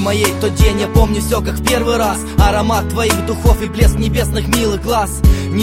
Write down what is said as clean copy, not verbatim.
моей тот день, я помню все как в первый раз. Аромат твоих духов и блеск небесных милых глаз.